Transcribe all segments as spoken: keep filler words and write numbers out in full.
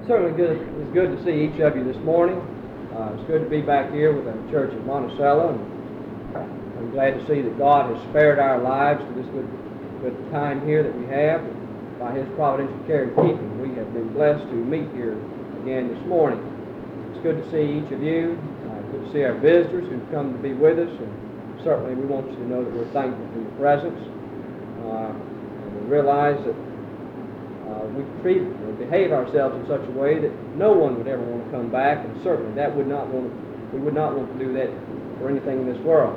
certainly good. It's good to see each of you this morning. Uh, it's good to be back here with the church at Monticello, and I'm glad to see that God has spared our lives to this good, good time here that we have. And by His providential care and keeping, we have been blessed to meet here again this morning. It's good to see each of you. Uh, good to see our visitors who've come to be with us, and certainly we want you to know that we're thankful for your presence. Uh, and we realize that Uh, we treat or behave ourselves in such a way that no one would ever want to come back, and certainly that would not want to, we would not want to do that for anything in this world.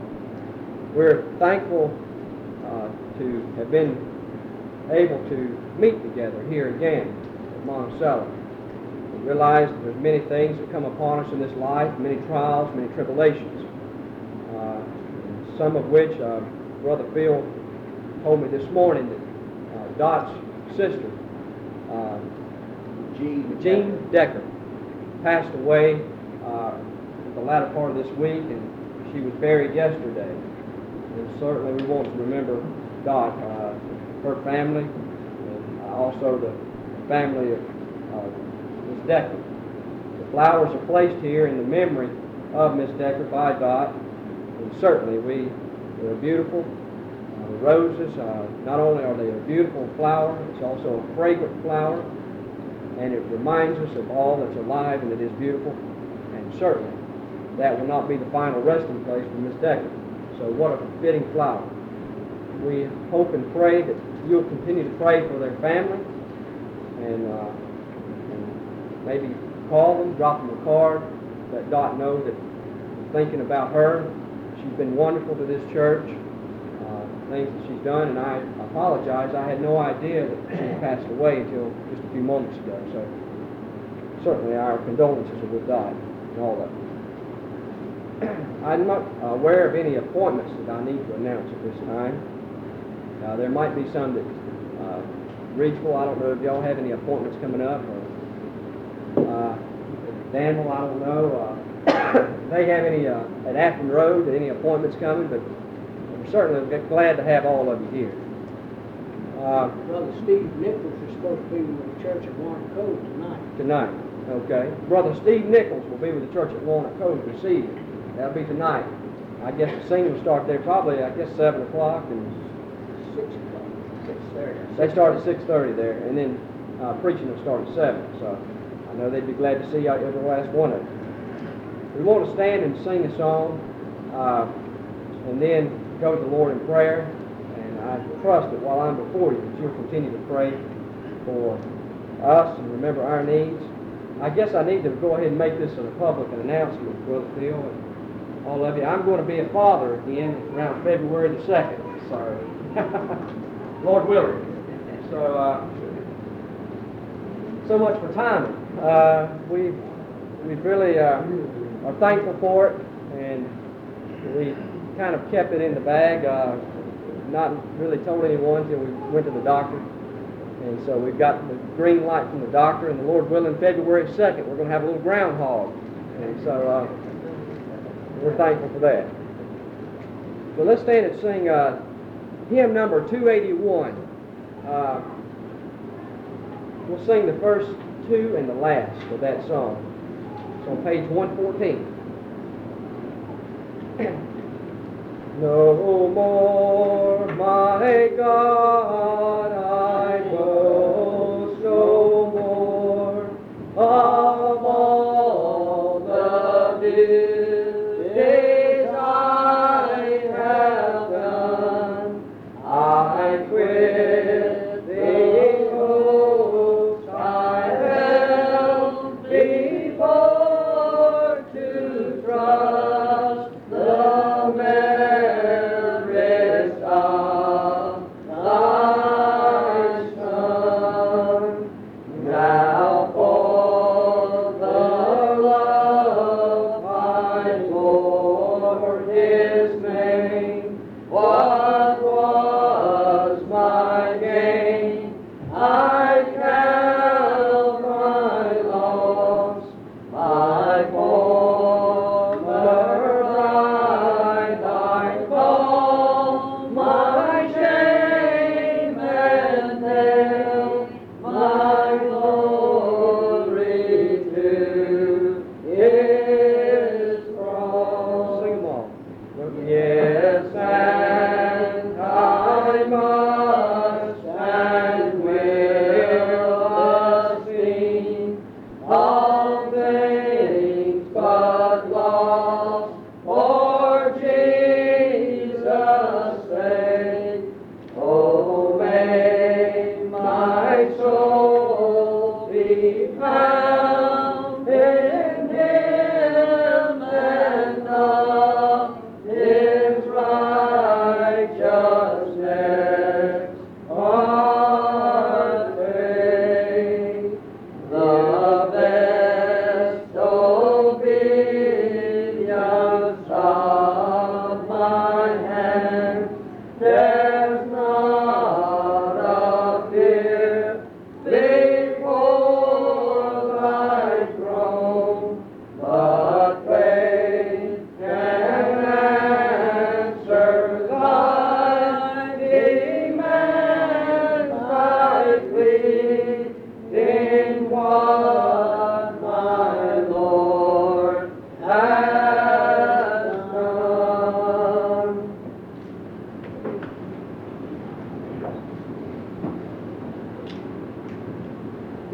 We're thankful uh, to have been able to meet together here again at Monticello. We realize that there's many things that come upon us in this life, many trials, many tribulations, uh, some of which uh, Brother Phil told me this morning that uh, Dot's sister, uh, Jean, Jean Decker, passed away uh, the latter part of this week, and she was buried yesterday. And certainly we want to remember Dot, uh, her family, and uh, also the family of uh, Miss Decker. The flowers are placed here in the memory of Miss Decker by Dot, and certainly we they're beautiful. The roses, uh, not only are they a beautiful flower, it's also a fragrant flower, and it reminds us of all that's alive and that is beautiful, and certainly that will not be the final resting place for Miss Decker. So what a fitting flower. We hope and pray that you'll continue to pray for their family, and, uh, and maybe call them, drop them a card, let Dot know that you're thinking about her. She's been wonderful to this church. Things that she's done, and I apologize. I had no idea that she had passed away until just a few moments ago. So certainly our condolences are with Dot and all that. I'm not aware of any appointments that I need to announce at this time. Uh, there might be some that uh, Ridgeville. I don't know if y'all have any appointments coming up, or uh, Danville. I don't know. Uh, if they have any uh, at Afton Road, any appointments coming, but certainly glad to have all of you here. Uh, Brother Steve Nichols is supposed to be with the church at Walnut Cove tonight. Tonight, okay. Brother Steve Nichols will be with the church at Walnut Cove this evening. That'll be tonight. I guess the singing will start there probably, I guess, seven o'clock and six o'clock. six thirty. They start at six thirty there, and then uh, preaching will start at seven. So I know they'd be glad to see every last one of you. We want to stand and sing a song, uh, and then go to the Lord in prayer, and I trust that while I'm before you, that you'll continue to pray for us and remember our needs. I guess I need to go ahead and make this a public announcement, Brother Phil, and all of you. I'm going to be a father again around February the second, so Lord willing. So, uh, so much for timing. Uh, we we really uh, are thankful for it, and we kind of kept it in the bag, uh, not really told anyone until we went to the doctor. And so we've got the green light from the doctor, and the Lord willing, February second, we're going to have a little groundhog. And so uh, we're thankful for that. So let's stand and sing uh, hymn number two eighty-one. Uh, we'll sing the first two and the last of that song. It's on page one fourteen. No more, my God, I boast no more of all the days I have done. I quit the hopes I held before to trust the merits of the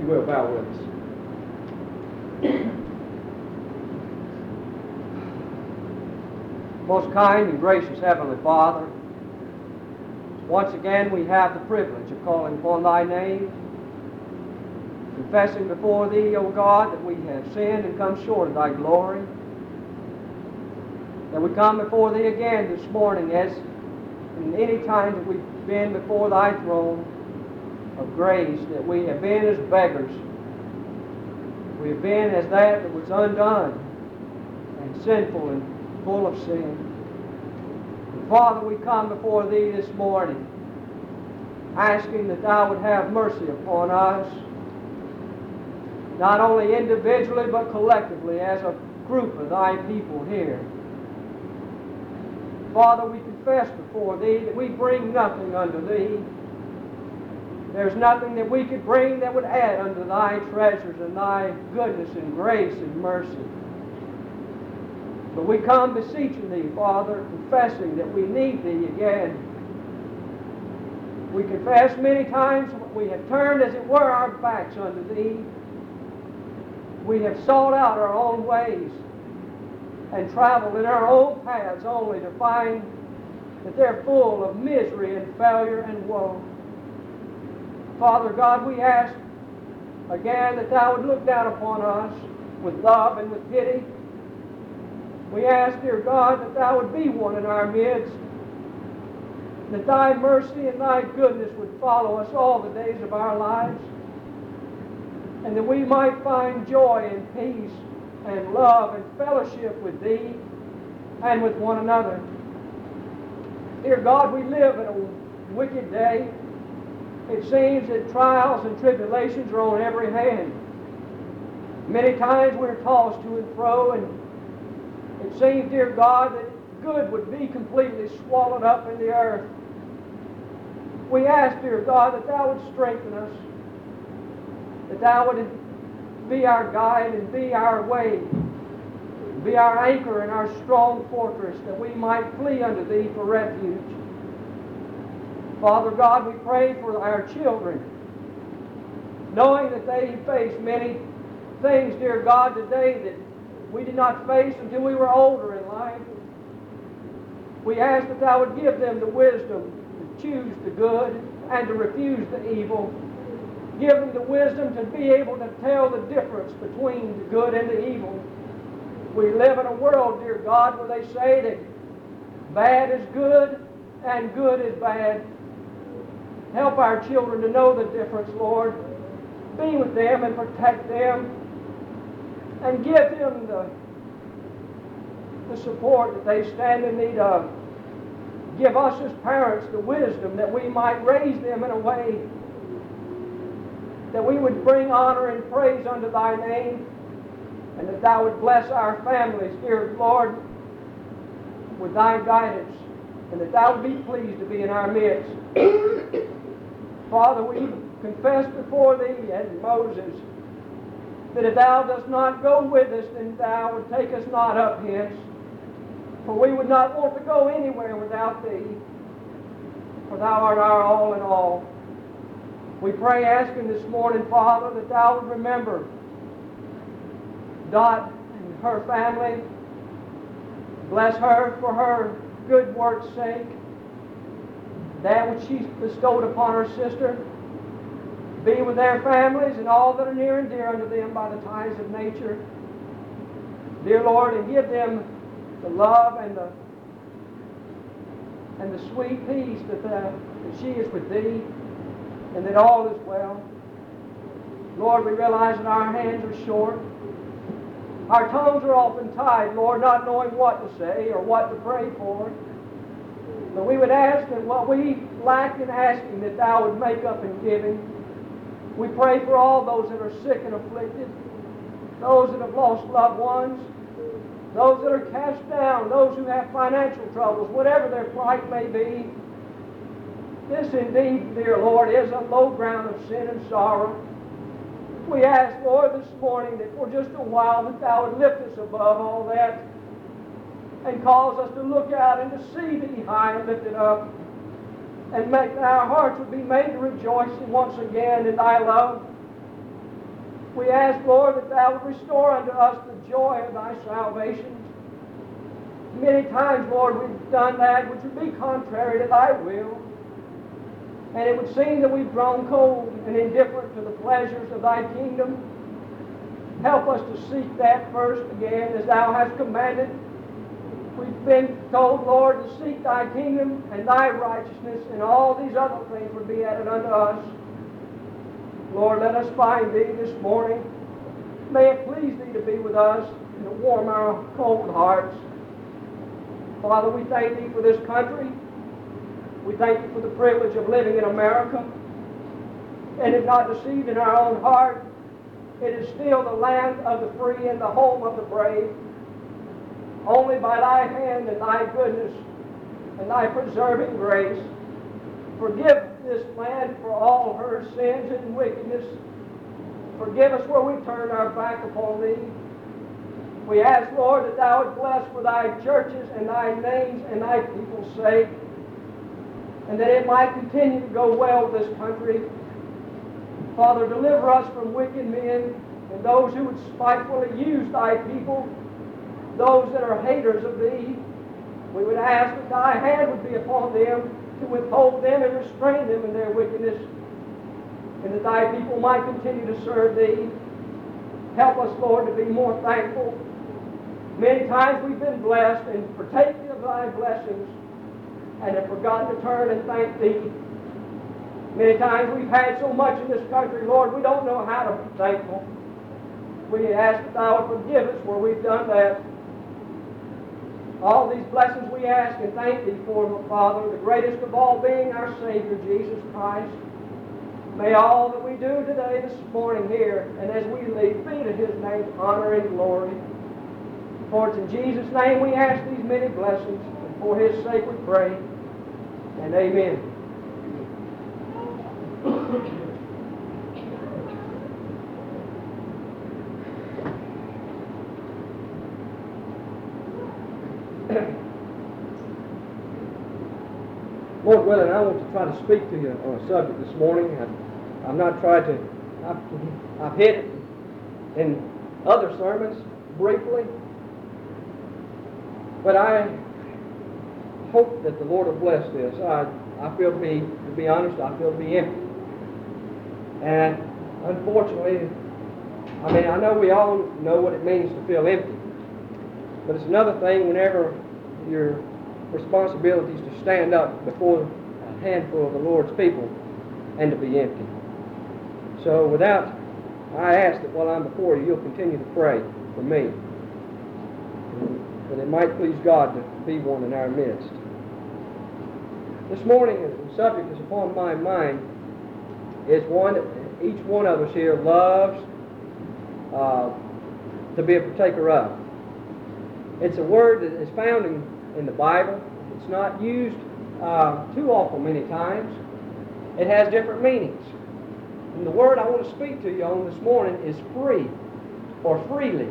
will, bow with us. Most kind and gracious Heavenly Father, once again we have the privilege of calling upon Thy name, confessing before Thee, O God, that we have sinned and come short of Thy glory. That we come before Thee again this morning, as in any time that we've been before Thy throne of grace, that we have been as beggars. We have been as that that was undone and sinful and full of sin. And Father, we come before Thee this morning, asking that Thou would have mercy upon us, not only individually but collectively as a group of Thy people here. Father, we confess before Thee that we bring nothing unto Thee. There's nothing that we could bring that would add unto Thy treasures and Thy goodness and grace and mercy. But we come beseeching Thee, Father, confessing that we need Thee again. We confess many times we have turned, as it were, our backs unto Thee. We have sought out our own ways and traveled in our own paths only to find that they're full of misery and failure and woe. Father God, we ask again that Thou would look down upon us with love and with pity. We ask, dear God, that Thou would be one in our midst, that Thy mercy and Thy goodness would follow us all the days of our lives, and that we might find joy and peace and love and fellowship with Thee and with one another. Dear God, we live in a wicked day. It seems that trials and tribulations are on every hand. Many times we're tossed to and fro, and it seems, dear God, that good would be completely swallowed up in the earth. We ask, dear God, that Thou would strengthen us, that Thou would be our guide and be our way, be our anchor and our strong fortress, that we might flee unto Thee for refuge. Father God, we pray for our children, knowing that they face many things, dear God, today that we did not face until we were older in life. We ask that Thou would give them the wisdom to choose the good and to refuse the evil. Give them the wisdom to be able to tell the difference between the good and the evil. We live in a world, dear God, where they say that bad is good and good is bad. Help our children to know the difference, Lord. Be with them and protect them, and give them the, the support that they stand in need of. Give us as parents the wisdom that we might raise them in a way that we would bring honor and praise unto Thy name, and that Thou would bless our families, dear Lord, with Thy guidance, and that Thou would be pleased to be in our midst. Father, we confess before Thee and Moses that if Thou dost not go with us, then Thou would take us not up hence. For we would not want to go anywhere without Thee, for Thou art our all in all. We pray, asking this morning, Father, that Thou would remember Dot and her family. Bless her for her good work's sake, that which she's bestowed upon her sister. Be with their families and all that are near and dear unto them by the ties of nature. Dear Lord, and give them the love and the and the sweet peace that, the, that she is with Thee, and that all is well. Lord, we realize that our hands are short. Our tongues are often tied, Lord, not knowing what to say or what to pray for. But we would ask that what we lack in asking, that Thou would make up in giving. We pray for all those that are sick and afflicted, those that have lost loved ones, those that are cast down, those who have financial troubles, whatever their plight may be. This indeed, dear Lord, is a low ground of sin and sorrow. We ask, Lord, this morning that for just a while that Thou would lift us above all that and cause us to look out and to see Thee high and lifted up, and make that our hearts would be made to rejoice once again in Thy love. We ask, Lord, that thou would restore unto us the joy of thy salvation. Many times, Lord, we've done that which would be contrary to thy will. And it would seem that we've grown cold and indifferent to the pleasures of thy kingdom. Help us to seek that first again, as thou hast commanded. We've been told, Lord, to seek thy kingdom and thy righteousness, and all these other things would be added unto us. Lord, let us find thee this morning. May it please thee to be with us and to warm our cold hearts. Father, we thank thee for this country. We thank you for the privilege of living in America. And if not deceived in our own heart, it is still the land of the free and the home of the brave. Only by thy hand and thy goodness and thy preserving grace, forgive this land for all her sins and wickedness. Forgive us where we turn our back upon thee. We ask, Lord, that thou would bless for thy churches and thy names and thy people's sake, and that it might continue to go well with this country. Father, deliver us from wicked men and those who would spitefully use thy people, those that are haters of thee. We would ask that thy hand would be upon them to withhold them and restrain them in their wickedness, and that thy people might continue to serve thee. Help us, Lord, to be more thankful. Many times we've been blessed and partaken of thy blessings and have forgotten to turn and thank thee. Many times we've had so much in this country, Lord, we don't know how to be thankful. We ask that thou would forgive us where we've done that. All these blessings we ask and thank thee for, Father, the greatest of all being our Savior, Jesus Christ. May all that we do today, this morning here, and as we leave, be to his name honor and glory. For it's in Jesus' name we ask these many blessings, and for his sake we pray. And amen. Lord willing, I want to try to speak to you on a subject this morning. I've, I've not tried to, I've, I've hit it in other sermons briefly, but I hope that the Lord will bless this. I, I feel to be, to be honest, I feel to be empty. And unfortunately, I mean, I know we all know what it means to feel empty, but it's another thing whenever your responsibility is to stand up before a handful of the Lord's people and to be empty. So without, I ask that while I'm before you, you'll continue to pray for me, that it might please God to be one in our midst. This morning, the subject that's upon my mind is one that each one of us here loves uh, to be a partaker of. It's a word that is found in, in the Bible. It's not used uh, too often many times. It has different meanings. And the word I want to speak to you on this morning is free, or freely.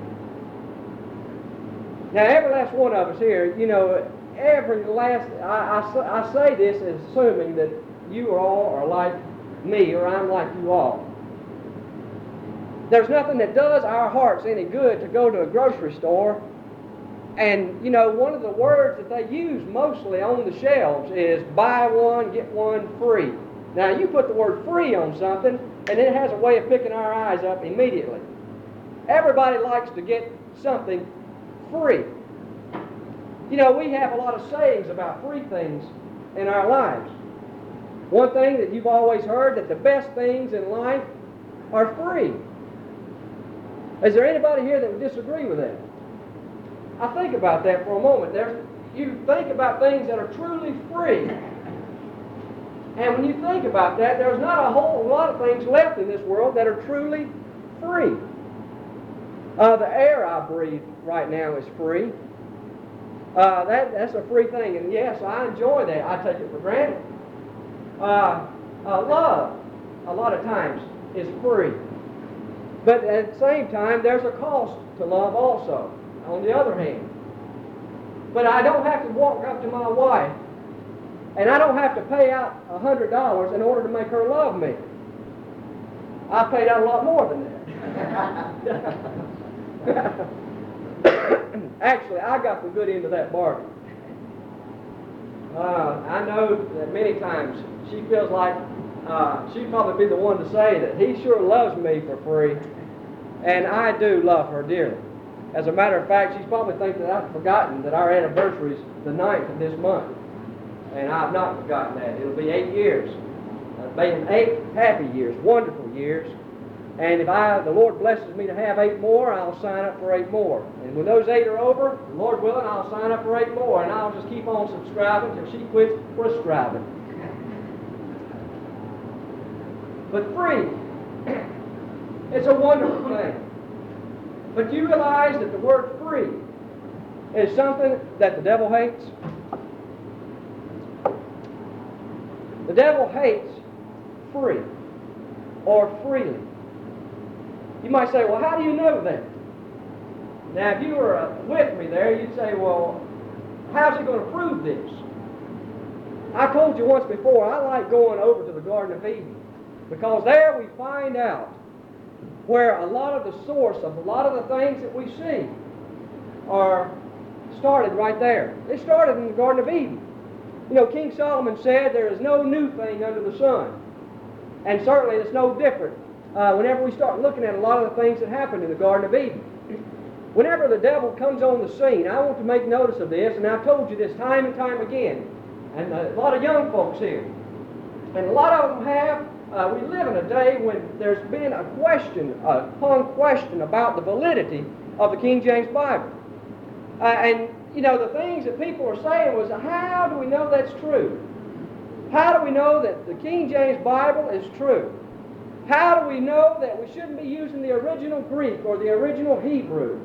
Now, every last one of us here, you know, every last, I, I, I say this as assuming that you all are like me, or I'm like you all. There's nothing that does our hearts any good to go to a grocery store, and, you know, one of the words that they use mostly on the shelves is buy one, get one free. Now, you put the word free on something, and it has a way of picking our eyes up immediately. Everybody likes to get something free. You know, we have a lot of sayings about free things in our lives. One thing that you've always heard, that the best things in life are free. Is there anybody here that would disagree with that? I think about that for a moment. There's, you think about things that are truly free. And when you think about that, there's not a whole lot of things left in this world that are truly free. Uh, the air I breathe right now is free. Uh, that, that's a free thing. And yes, I enjoy that. I take it for granted. Uh, uh, love, a lot of times, is free. But at the same time, there's a cost to love also, on the other hand. But I don't have to walk up to my wife, and I don't have to pay out one hundred dollars in order to make her love me. I paid out a lot more than that. Actually, I got the good end of that bargain. Uh, I know that many times she feels like uh, she'd probably be the one to say that he sure loves me for free, and I do love her dearly. As a matter of fact, she's probably thinking that I've forgotten that our anniversary is the ninth of this month, and I've not forgotten that. It'll be eight years. It's been eight happy years, wonderful years. And if I, the Lord blesses me to have eight more, I'll sign up for eight more. And when those eight are over, Lord willing, I'll sign up for eight more. And I'll just keep on subscribing till she quits prescribing. But free, it's a wonderful thing. But do you realize that the word free is something that the devil hates? The devil hates free or freely. You might say, well, how do you know that? Now, if you were uh, with me there, you'd say, well, how's he going to prove this? I told you once before, I like going over to the Garden of Eden, because there we find out where a lot of the source of a lot of the things that we see are started right there. They started in the Garden of Eden. You know, King Solomon said there is no new thing under the sun. And certainly it's no different uh, whenever we start looking at a lot of the things that happened in the Garden of Eden. Whenever the devil comes on the scene, I want to make notice of this, and I've told you this time and time again, and a lot of young folks here, and a lot of them have, uh, we live in a day when there's been a question, upon question about the validity of the King James Bible. Uh, and, you know, the things that people are saying was, how do we know that's true? How do we know that the King James Bible is true? How do we know that we shouldn't be using the original Greek or the original Hebrew?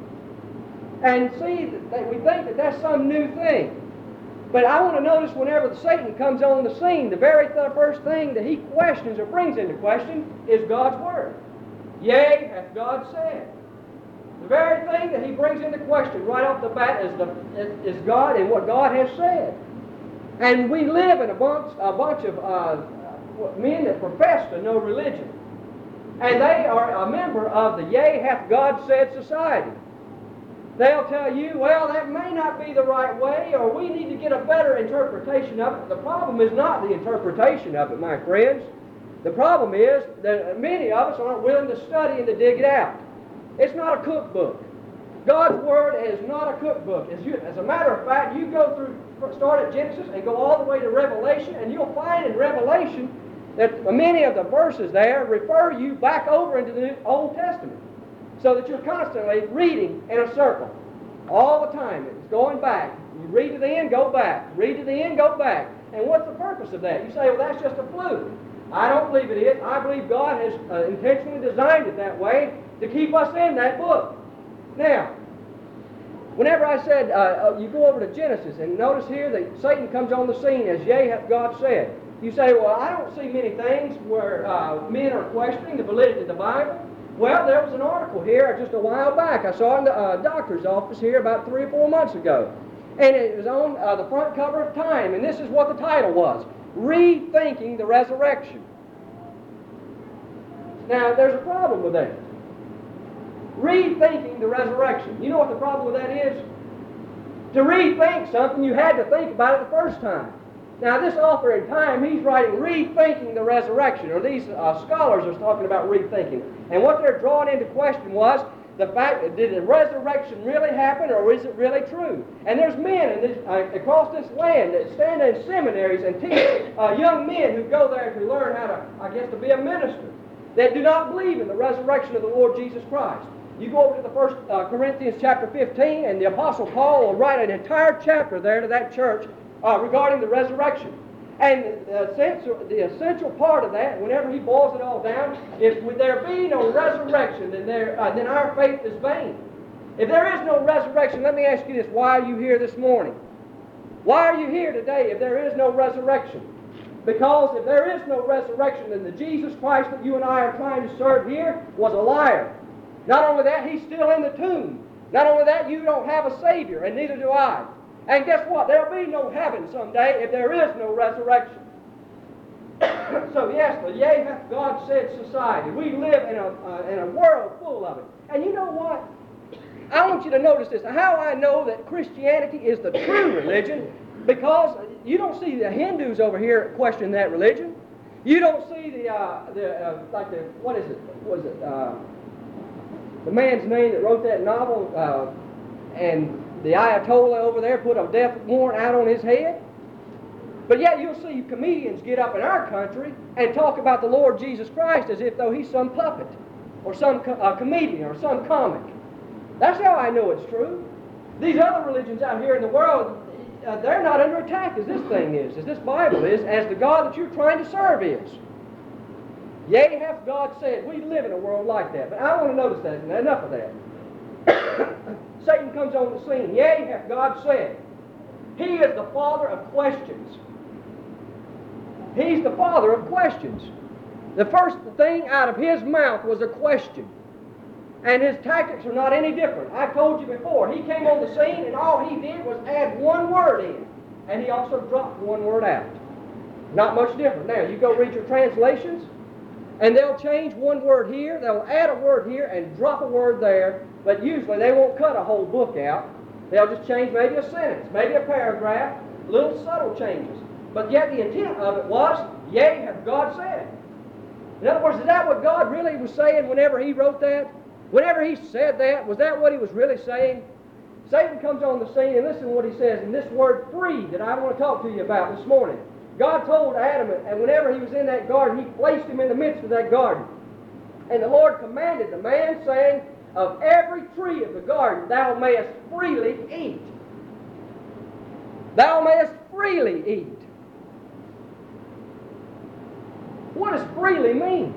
And see, that we think that that's some new thing. But I want to notice whenever Satan comes on the scene, the very th- first thing that he questions or brings into question is God's Word. Yea, hath God said. The very thing that he brings into question right off the bat is, the, is, is God and what God has said. And we live in a bunch, a bunch of uh, men that profess to know religion. And they are a member of the Yea, hath God said society. They'll tell you, well, that may not be the right way, or we need to get a better interpretation of it. The problem is not the interpretation of it, my friends. The problem is that many of us aren't willing to study and to dig it out. It's not a cookbook. God's Word is not a cookbook. As, you, as a matter of fact, you go through, start at Genesis and go all the way to Revelation, and you'll find in Revelation that many of the verses there refer you back over into the Old Testament, so that you're constantly reading in a circle. All the time. It's going back. You read to the end, go back. Read to the end, go back. And what's the purpose of that? You say, well, that's just a fluke. I don't believe it is. I believe God has uh, intentionally designed it that way to keep us in that book. Now, whenever I said, uh, you go over to Genesis, and notice here that Satan comes on the scene as yea hath God said. You say, well, I don't see many things where uh, men are questioning the validity of the Bible. Well, there was an article here just a while back. I saw it in the uh, doctor's office here about three or four months ago. And it was on uh, the front cover of Time, and this is what the title was: Rethinking the Resurrection. Now, there's a problem with that. Rethinking the resurrection. You know what the problem with that is? To rethink something, you had to think about it the first time. Now, this author in Time, he's writing Rethinking the Resurrection, or these uh, scholars are talking about rethinking. And what they're drawing into question was the fact that did the resurrection really happen, or is it really true? And there's men in this, uh, across this land that stand in seminaries and teach uh, young men who go there to learn how to, I guess, to be a minister, that do not believe in the resurrection of the Lord Jesus Christ. You go over to the First uh, Corinthians chapter fifteen, and the Apostle Paul will write an entire chapter there to that church uh, regarding the resurrection. And the essential, the essential part of that, whenever he boils it all down, is would there be no resurrection, then, there, uh, then our faith is vain. If there is no resurrection, let me ask you this: why are you here this morning? Why are you here today if there is no resurrection? Because if there is no resurrection, then the Jesus Christ that you and I are trying to serve here was a liar. Not only that, he's still in the tomb. Not only that, you don't have a Savior, and neither do I. And guess what? There'll be no heaven someday if there is no resurrection. So yes, the yea hath God said society. We live in a, uh, in a world full of it. And you know what? I want you to notice this. How I know that Christianity is the true religion, because you don't see the Hindus over here questioning that religion. You don't see the, uh, the uh, like the, what is it, what is it, uh, the man's name that wrote that novel, uh, and the Ayatollah over there put a death warrant out on his head. But yet you'll see comedians get up in our country and talk about the Lord Jesus Christ as if though he's some puppet or some co- uh, comedian or some comic. That's how I know it's true. These other religions out here in the world, uh, they're not under attack as this thing is, as this Bible is, as the God that you're trying to serve is. Yea, hath God said. We live in a world like that. But I want to notice that, and enough of that. Satan comes on the scene. Yea, hath God said. He is the father of questions. He's the father of questions. The first thing out of his mouth was a question. And his tactics are not any different. I told you before, he came on the scene and all he did was add one word in. And he also dropped one word out. Not much different. Now, you go read your translations, and they'll change one word here, they'll add a word here, and drop a word there, but usually they won't cut a whole book out. They'll just change maybe a sentence, maybe a paragraph, little subtle changes. But yet the intent of it was, yea, hath God said. In other words, is that what God really was saying whenever he wrote that? Whenever he said that, was that what he was really saying? Satan comes on the scene, and listen to what he says in this word free that I want to talk to you about this morning. God told Adam, and whenever he was in that garden, he placed him in the midst of that garden. And the Lord commanded the man, saying, of every tree of the garden thou mayest freely eat. Thou mayest freely eat. What does freely mean?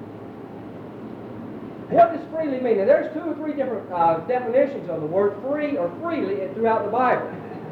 What does freely mean? Now, there's two or three different uh, definitions of the word free or freely throughout the Bible.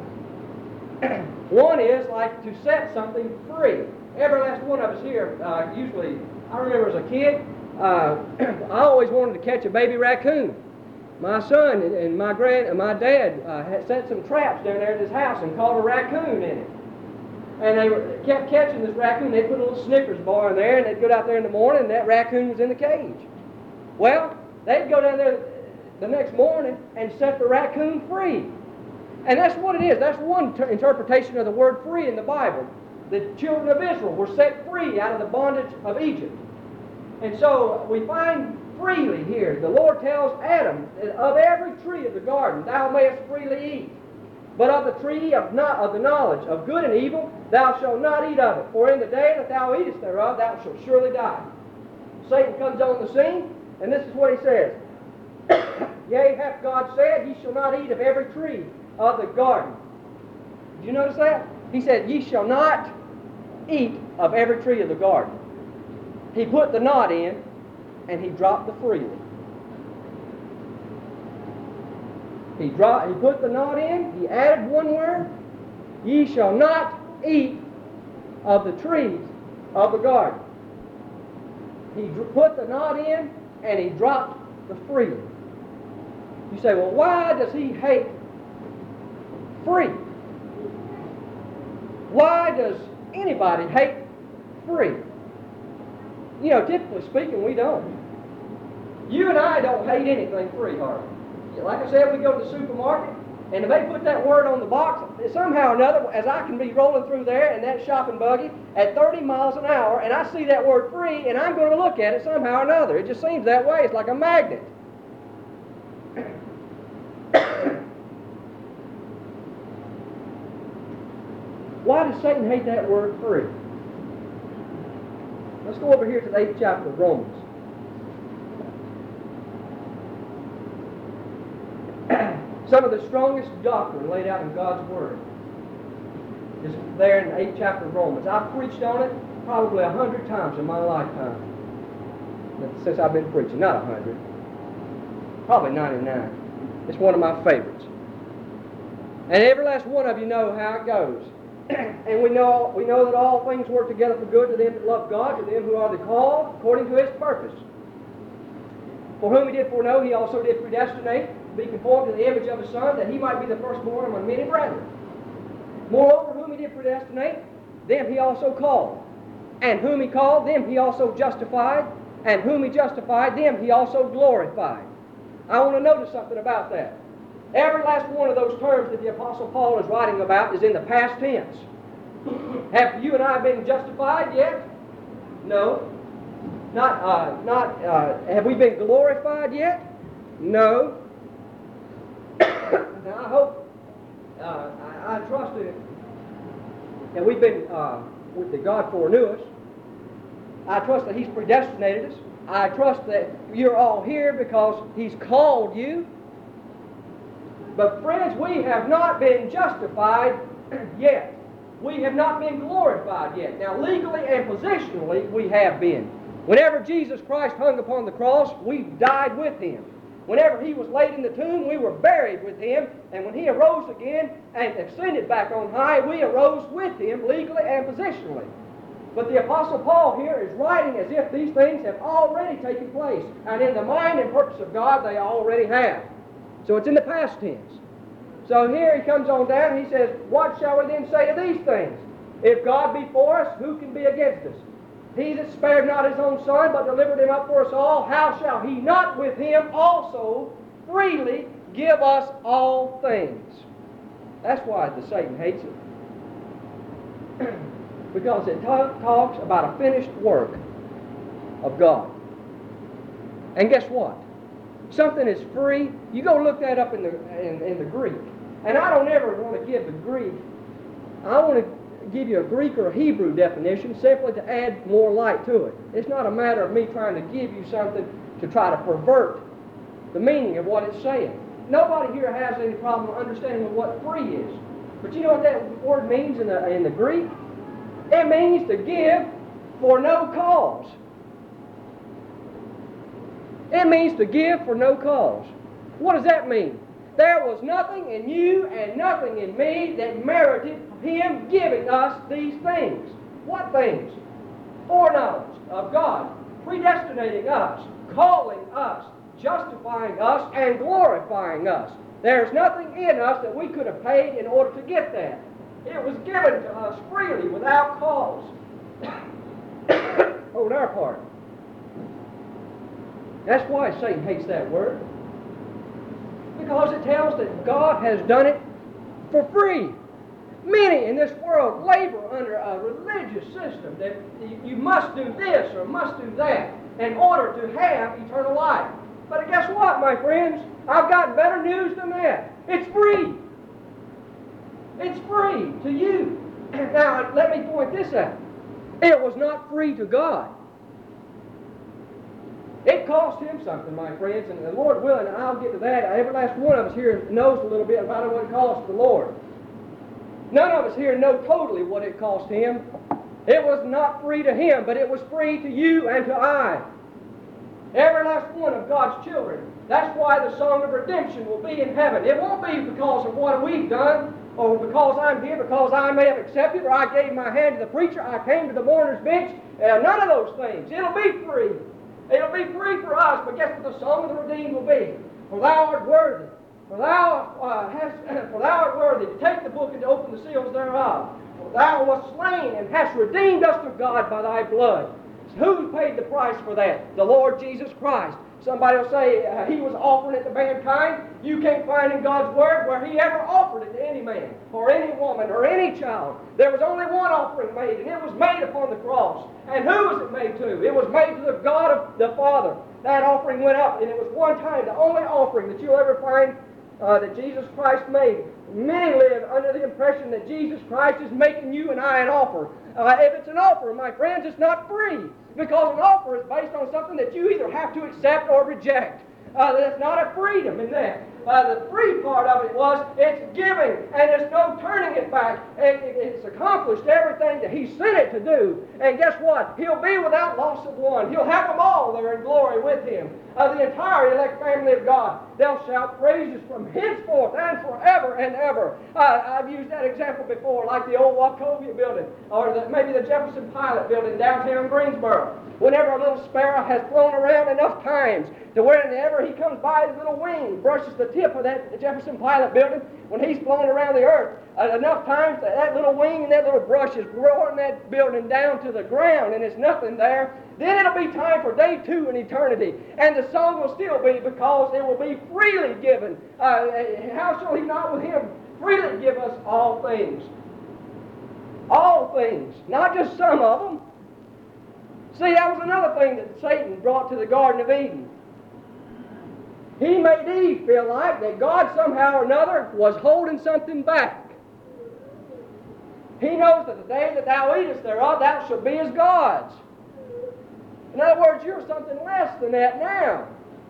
One is like to set something free. Every last one of us here, uh, usually, I remember as a kid, uh, I always wanted to catch a baby raccoon. My son and, and my grand, and my dad uh, had set some traps down there at his house and caught a raccoon in it. And they were, kept catching this raccoon. They'd put a little Snickers bar in there, and they'd go out there in the morning, and that raccoon was in the cage. Well, they'd go down there the next morning and set the raccoon free. And that's what it is. That's one ter- interpretation of the word free in the Bible. The children of Israel were set free out of the bondage of Egypt. And so we find freely here. The Lord tells Adam, of every tree of the garden thou mayest freely eat. But of the tree of, not, of the knowledge of good and evil thou shalt not eat of it. For in the day that thou eatest thereof thou shalt surely die. Satan comes on the scene, and this is what he says. Yea, hath God said, ye shall not eat of every tree of the garden. Did you notice that? He said, ye shall not eat of every tree of the garden. He put the not in, and he dropped the freely. He, dropped, he put the not in, he added one word, ye shall not eat of the trees of the garden. He put the not in, and he dropped the freely. You say, well, why does he hate free? Why does anybody hate free? You know, typically speaking, we don't. You and I don't hate anything free, hardly. Like I said, we go to the supermarket, and if they put that word on the box, somehow or another, as I can be rolling through there in that shopping buggy at thirty miles an hour, and I see that word free, and I'm going to look at it somehow or another. It just seems that way. It's like a magnet. Why does Satan hate that word free? Let's go over here to the eighth chapter of Romans. Some of the strongest doctrine laid out in God's Word is there in the eighth chapter of Romans. I've preached on it probably a hundred times in my lifetime. Since I've been preaching, not a hundred. Probably ninety-nine. It's one of my favorites. And every last one of you know how it goes. And we know we know that all things work together for good to them that love God, to them who are the called according to His purpose. For whom He did foreknow, He also did predestinate to be conformed to the image of His Son, that He might be the firstborn among many brethren. Moreover, whom He did predestinate, them He also called. And whom he called, them he also justified. And whom he justified, them he also glorified. I want to notice something about that. Every last one of those terms that the Apostle Paul is writing about is in the past tense. Have you and I been justified yet? No. Not, uh, not, uh, have we been glorified yet? No. Now I hope, uh, I, I trust in it, that we've been, uh, that God foreknew us. I trust that He's predestinated us. I trust that you're all here because He's called you. But friends, we have not been justified yet. We have not been glorified yet. Now, legally and positionally, we have been. Whenever Jesus Christ hung upon the cross, we died with Him. Whenever He was laid in the tomb, we were buried with Him. And when He arose again and ascended back on high, we arose with Him legally and positionally. But the Apostle Paul here is writing as if these things have already taken place. And in the mind and purpose of God, they already have. So it's in the past tense. So here he comes on down and he says, what shall we then say to these things? If God be for us, who can be against us? He that spared not his own Son, but delivered him up for us all, how shall he not with him also freely give us all things? That's why the Satan hates it. Because it ta- talks about a finished work of God. And guess what? Something is free. You go look that up in the, in, in the Greek. And I don't ever want to give the Greek. I want to give you a Greek or a Hebrew definition simply to add more light to it. It's not a matter of me trying to give you something to try to pervert the meaning of what it's saying. Nobody here has any problem understanding what free is. But you know what that word means in the, in the Greek? It means to give for no cause. It means to give for no cause. What does that mean? There was nothing in you and nothing in me that merited Him giving us these things. What things? Foreknowledge of God, predestinating us, calling us, justifying us, and glorifying us. There's nothing in us that we could have paid in order to get that. It was given to us freely without cause on our part. That's why Satan hates that word. Because it tells that God has done it for free. Many in this world labor under a religious system that you must do this or must do that in order to have eternal life. But guess what, my friends? I've got better news than that. It's free. It's free to you. Now, let me point this out. It was not free to God. It cost Him something, my friends, and the Lord willing, and I'll get to that. Every last one of us here knows a little bit about what it cost the Lord. None of us here know totally what it cost Him. It was not free to Him, but it was free to you and to I. Every last one of God's children. That's why the song of redemption will be in heaven. It won't be because of what we've done, or because I'm here, because I may have accepted, or I gave my hand to the preacher, I came to the mourner's bench. Uh, none of those things. It'll be free. It'll be free for us, but guess what the song of the redeemed will be? For thou art worthy. For thou, uh, hast, for thou art worthy to take the book and to open the seals thereof. For thou wast slain and hast redeemed us to God by thy blood. Who paid the price for that? The Lord Jesus Christ. Somebody will say uh, He was offering it to mankind. You can't find in God's Word where He ever offered it to any man or any woman or any child. There was only one offering made, and it was made upon the cross. And who was it made to? It was made to the God of the Father. That offering went up, and it was one time, the only offering that you'll ever find uh, that Jesus Christ made. Many live under the impression that Jesus Christ is making you and I an offer. Uh, if it's an offer, my friends, it's not free. Because an offer is based on something that you either have to accept or reject. Uh, there's not a freedom in that. Uh, the free part of it was it's giving, and there's no turning it back. It, it, it's accomplished everything that He sent it to do. And guess what? He'll be without loss of one. He'll have them all there in glory with Him. Uh, the entire elect family of God. They'll shout praises from henceforth and forever and ever. Uh, I've used that example before, like the old Wachovia building, or the, maybe the Jefferson Pilot building downtown Greensboro. Whenever a little sparrow has flown around enough times to whenever he comes by, his little wing brushes the tip of that Jefferson Pilot building, when he's flown around the earth, uh, enough times that, that little wing and that little brush is roaring that building down to the ground and there's nothing there, then it'll be time for day two in eternity. And the song will still be, because it will be freely given. Uh, how shall he not with him freely give us all things? All things, not just some of them. See, that was another thing that Satan brought to the Garden of Eden. He made Eve feel like that God somehow or another was holding something back. He knows that the day that thou eatest thereof, thou shalt be as gods. In other words, you're something less than that now.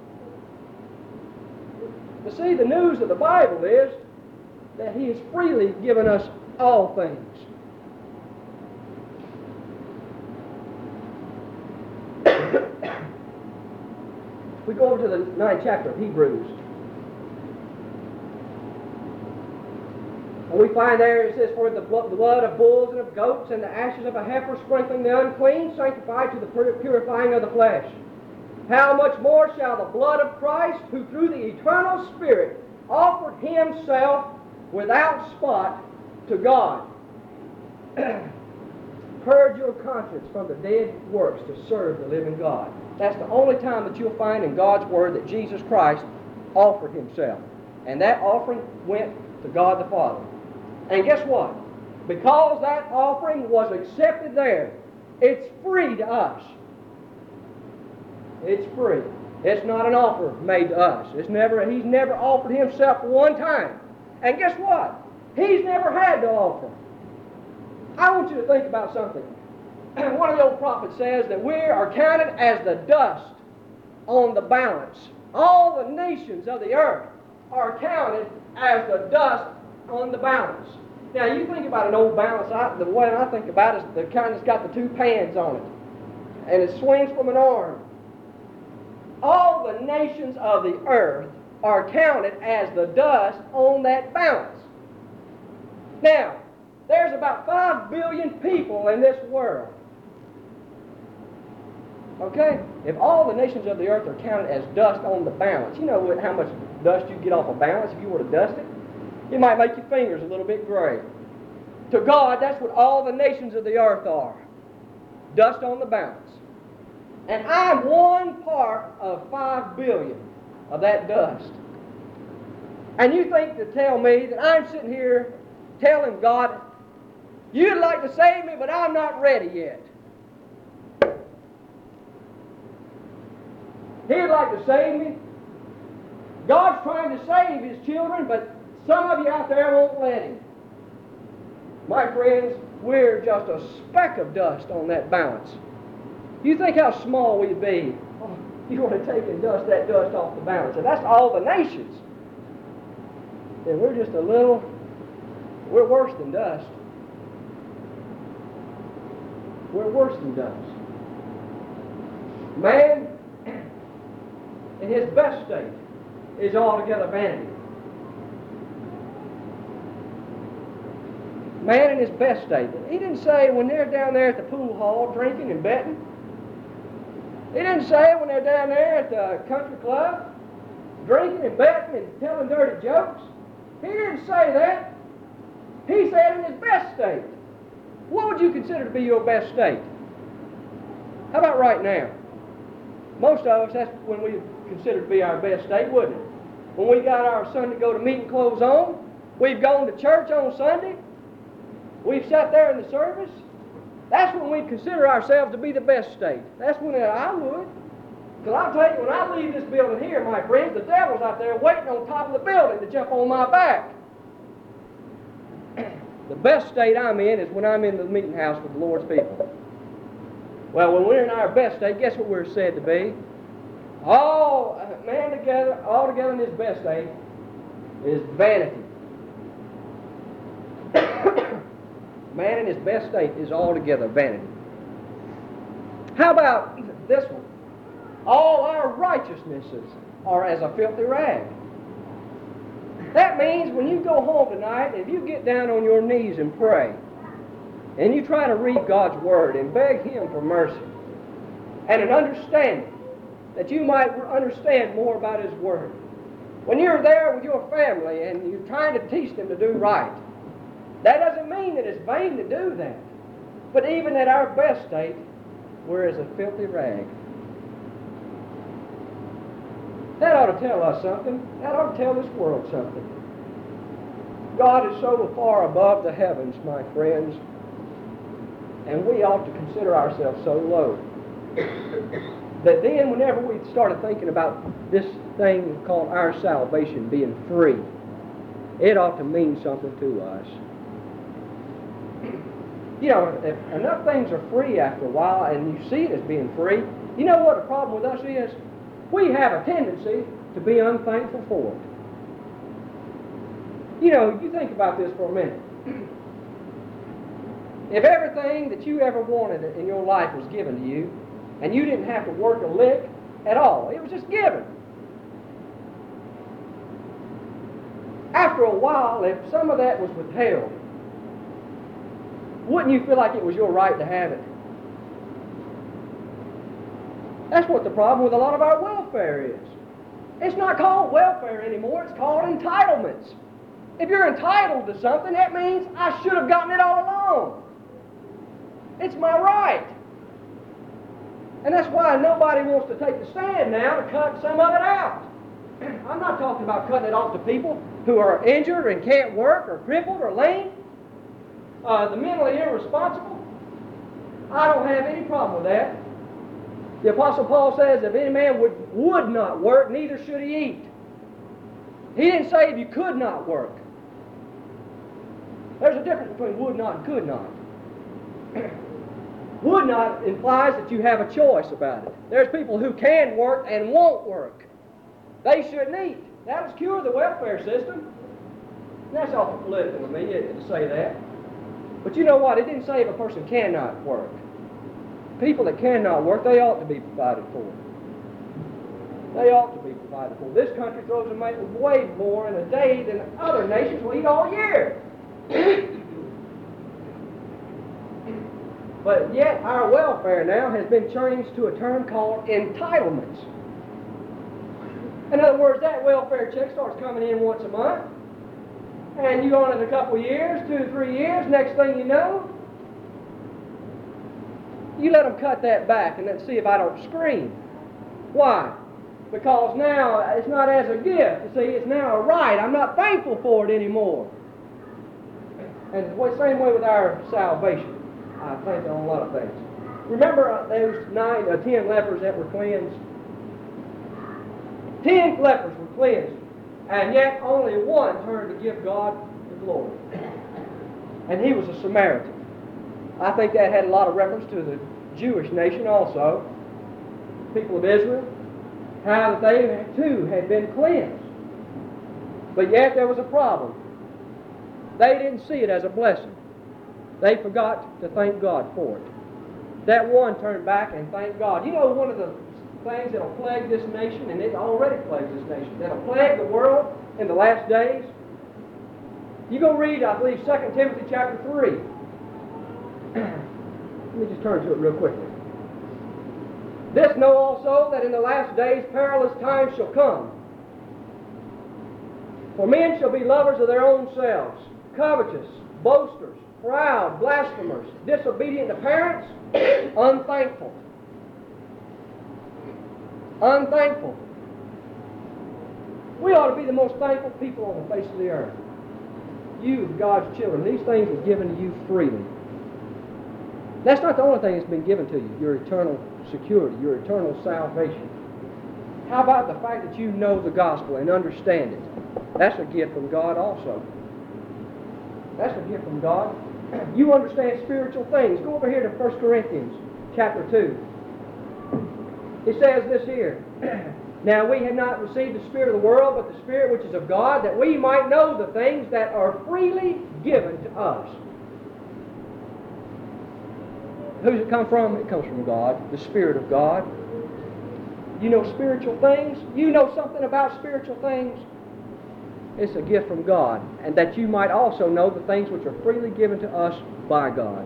But see, the news of the Bible is that He has freely given us all things. We go over to the ninth chapter of Hebrews. And we find there it says, for the blood of bulls and of goats and the ashes of a heifer sprinkling the unclean, sanctified to the purifying of the flesh. How much more shall the blood of Christ, who through the eternal Spirit offered Himself without spot to God, purge your conscience from the dead works to serve the living God. That's the only time that you'll find in God's Word that Jesus Christ offered Himself. And that offering went to God the Father. And guess what? Because that offering was accepted there, it's free to us. It's free. It's not an offer made to us. It's never, He's never offered Himself one time. And guess what? He's never had to offer. I want you to think about something. One of the old prophets says that we are counted as the dust on the balance. All the nations of the earth are counted as the dust on the balance. Now, you think about an old balance, I, the way I think about it is the kind that's got the two pans on it, and it swings from an arm. All the nations of the earth are counted as the dust on that balance. Now, there's about five billion people in this world. Okay? If all the nations of the earth are counted as dust on the balance, you know how much dust you get off a balance if you were to dust it? It might make your fingers a little bit gray. To God, that's what all the nations of the earth are. Dust on the balance. And I'm one part of five billion of that dust. And you think to tell me that I'm sitting here telling God, you'd like to save me, but I'm not ready yet. He'd like to save me. God's trying to save His children, but some of you out there won't let Him. My friends, we're just a speck of dust on that balance. You think how small we'd be. Oh, you want to take and dust that dust off the balance. And that's all the nations. Then we're just a little, we're worse than dust. We're worse than dust. Man, in his best state, is altogether vanity. Man in his best state. He didn't say when they're down there at the pool hall drinking and betting. He didn't say when they're down there at the country club drinking and betting and telling dirty jokes. He didn't say that. He said in his best state. What would you consider to be your best state? How about right now? Most of us, that's when we consider to be our best state, wouldn't it? When we got our Sunday go to meeting clothes on, we've gone to church on Sunday, we've sat there in the service, that's when we consider ourselves to be the best state. That's when I would. Because I'll tell you, when I leave this building here, my friends, the devil's out there waiting on top of the building to jump on my back. The best state I'm in is when I'm in the meeting house with the Lord's people. Well, when we're in our best state, guess what we're said to be? All, man together, all together in his best state is vanity. Man in his best state is altogether vanity. How about this one? All our righteousnesses are as a filthy rag. That means when you go home tonight, if you get down on your knees and pray, and you try to read God's Word and beg Him for mercy and an understanding, that you might understand more about His Word, When you're there with your family and you're trying to teach them to do right, that doesn't mean that it's vain to do that. But even at our best state, we're as a filthy rag. That ought to tell us something. That ought to tell this world something. God is so far above the heavens, my friends, and we ought to consider ourselves so low that then whenever we started thinking about this thing called our salvation being free, it ought to mean something to us. You know, if enough things are free after a while and you see it as being free, you know what the problem with us is? We have a tendency to be unthankful for it. You know, you think about this for a minute. If everything that you ever wanted in your life was given to you, and you didn't have to work a lick at all, it was just given. After a while, if some of that was withheld, wouldn't you feel like it was your right to have it? That's what the problem with a lot of our welfare is. It's not called welfare anymore, it's called entitlements. If you're entitled to something, that means I should have gotten it all along. It's my right. And that's why nobody wants to take the stand now to cut some of it out. I'm not talking about cutting it off to people who are injured and can't work or crippled or lame. Uh, the mentally irresponsible. I don't have any problem with that. The Apostle Paul says, if any man would, would not work, neither should he eat. He didn't say if you could not work. There's a difference between would not and could not. Would not implies that you have a choice about it. There's people who can work and won't work. They shouldn't eat. That would cure the welfare system. That's awful political of me to say that. But you know what? It didn't say if a person cannot work. People that cannot work, they ought to be provided for. They ought to be provided for. This country throws away way more in a day than other nations will eat all year. But yet our welfare now has been changed to a term called entitlements. In other words, that welfare check starts coming in once a month, and you go on it a couple of years, two or three years, next thing you know, you let them cut that back and let's see if I don't scream. Why? Because now it's not as a gift. You see, it's now a right. I'm not thankful for it anymore. And the same way with our salvation. I think on a lot of things. Remember uh, those nine, uh, ten lepers that were cleansed? Ten lepers were cleansed, and yet only one turned to give God the glory. And he was a Samaritan. I think that had a lot of reference to the Jewish nation also, people of Israel, how that they too had been cleansed. But yet there was a problem. They didn't see it as a blessing. They forgot to thank God for it. That one turned back and thanked God. You know, one of the things that will plague this nation, and it already plagues this nation, that will plague the world in the last days. You go read, I believe, Second Timothy chapter three. Let me just turn to it real quickly. This know also that in the last days perilous times shall come. For men shall be lovers of their own selves, covetous, boasters, proud, blasphemers, disobedient to parents, unthankful. Unthankful. We ought to be the most thankful people on the face of the earth. You, God's children, these things are given to you freely. That's not the only thing that's been given to you, your eternal security, your eternal salvation. How about the fact that you know the gospel and understand it? That's a gift from God also. That's a gift from God. You understand spiritual things. Go over here to First Corinthians chapter two. It says this here. Now we have not received the Spirit of the world, but the Spirit which is of God, that we might know the things that are freely given to us. Who does it come from? It comes from God, the Spirit of God. You know spiritual things? You know something about spiritual things? It's a gift from God, and that you might also know the things which are freely given to us by God.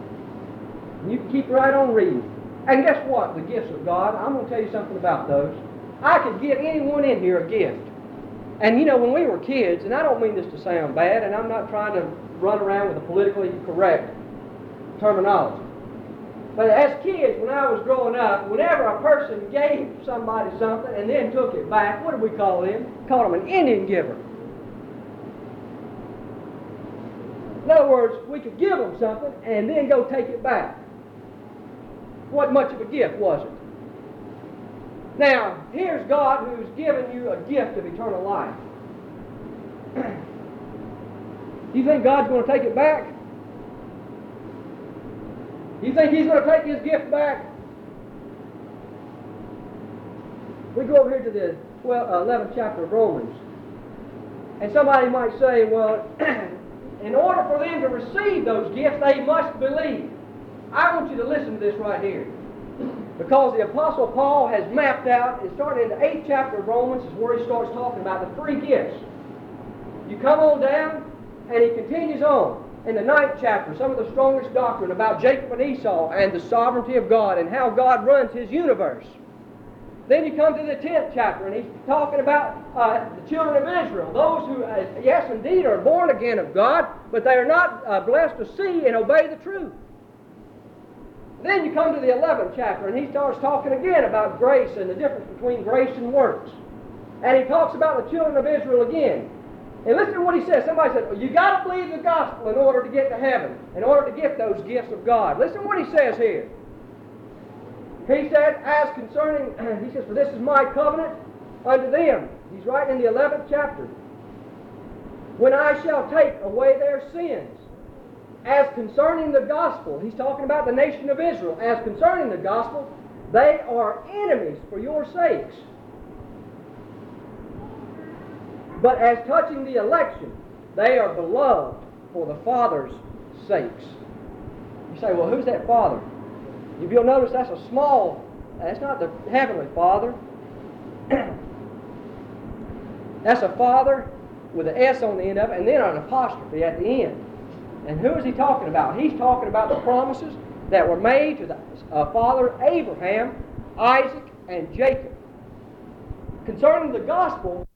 You can keep right on reading. And guess what? The gifts of God, I'm going to tell you something about those. I could give anyone in here a gift. And you know, when we were kids, and I don't mean this to sound bad, and I'm not trying to run around with a politically correct terminology. But as kids, when I was growing up, whenever a person gave somebody something and then took it back, what did we call them? Called them an Indian giver. In other words, we could give them something and then go take it back. What much of a gift was it? Now, here's God who's given you a gift of eternal life. Do you think God's going to take it back? Do you think He's going to take His gift back? We go over here to the eleventh chapter of Romans. And somebody might say, well, in order for them to receive those gifts, they must believe. I want you to listen to this right here. Because the Apostle Paul has mapped out, it's starting in the eighth chapter of Romans, is where he starts talking about the free gifts. You come on down, and he continues on. In the ninth chapter, some of the strongest doctrine about Jacob and Esau and the sovereignty of God and how God runs His universe. Then you come to the tenth chapter, and he's talking about uh, the children of Israel, those who, uh, yes, indeed, are born again of God, but they are not uh, blessed to see and obey the truth. Then you come to the eleventh chapter, and he starts talking again about grace and the difference between grace and works. And he talks about the children of Israel again. And listen to what he says. Somebody said, well, you got to believe the gospel in order to get to heaven, in order to get those gifts of God. Listen to what he says here. He said, as concerning, he says, for this is my covenant unto them. He's writing in the eleventh chapter. When I shall take away their sins. As concerning the gospel, he's talking about the nation of Israel. As concerning the gospel, they are enemies for your sakes. But as touching the election, they are beloved for the Father's sakes. You say, well, who's that Father? If you'll notice, that's a small, that's not the Heavenly Father. That's a Father with an S on the end of it, and then an apostrophe at the end. And who is he talking about? He's talking about the promises that were made to the uh, father Abraham, Isaac, and Jacob. Concerning the gospel,